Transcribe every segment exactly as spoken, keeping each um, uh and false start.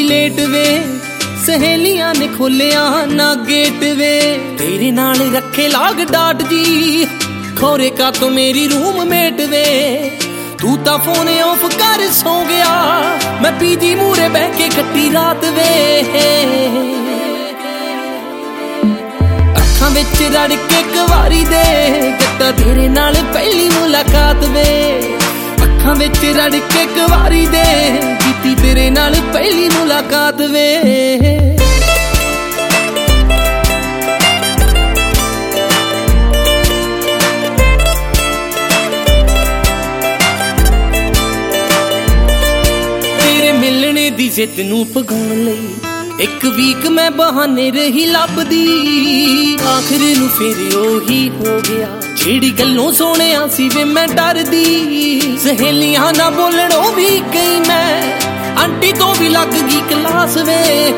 late वे सहेलियां ने खोलिया ना गेट वे तेरे नाल रखे लाग डाट जी खोरे का तो मेरी रूम मेट वे तू ता फोन ऑफ कर सो गया मैं पीजी मूरे बह के कट्टी रात वे अखां विच रड़ के कवारी दे कट्टा तेरे नाल पहली मुलाकात वे अखां विच रड़ के कवारी दे कीती तेरे नाल पहली मुलाकात वे तेरे मिलने दी जिद नूं भगाउण लई एक वीक मैं बहाने रही लभदी आखिर नूं फिर ओही हो गया ਜਿਹੜੀ ਗੱਲੋਂ ਸੋਹਣਿਆ ਸੀ ਵੇ मैं डरदी सहेलियां ना बोलणों भी गई मैं आंटी तो भी लग गई क्लास वे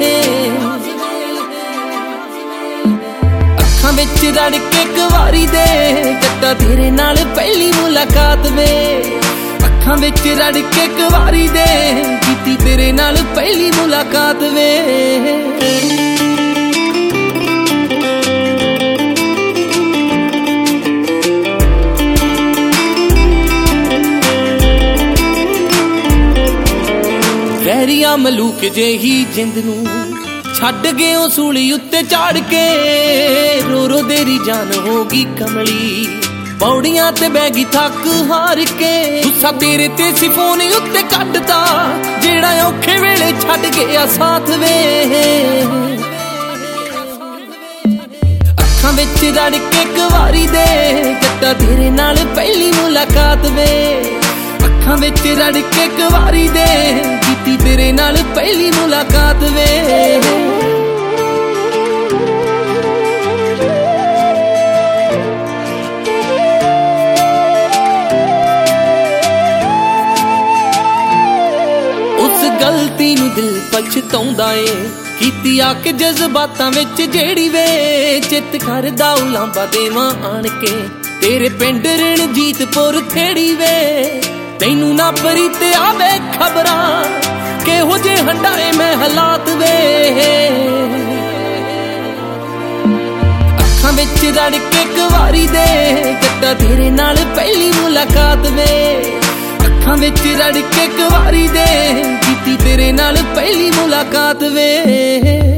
अखां विच रड़ के कवारी दे कट्टा तेरे नाल पहली मुलाकात वे अखां विच रड़ के कवारी दे कीती तेरे नाल पहली मुलाकात वे वैरिया मलूक जेही जिंद नूं छड्ड गए ओ सूली उत्ते चाड़ के रो रो तेरी जान होगी कमली पौड़ियां ते बैगी थक हार के गुस्सा तेरे ते सी फोन उत्ते कड्डता जेड़ा औखे वेले छड्ड गया साथ वे अखां विच रड़ के कवारी दे कट्टा तेरे नाल पहली मुलाकात वे अखां विच रड़ के कवारी दे कीती तेरे नाल पहली मुलाकात वे उस गलती नूं दिल पछताउंदा ए कीती आके जज्बातां विच जेड़ी वे चित करदा उलांबा देवां आण के तेरे पिंड रणजीतपुर थेड़ी वे तैनू ना परी ते आवे खबरां केहो जे हंडाए मैं हालात वे अखां विच रड़ के कवारी दे कट्टा तेरे नाल पहली मुलाकात वे अखां विच रड़ के कवारी दे कीती तेरे नाल पहली मुलाकात वे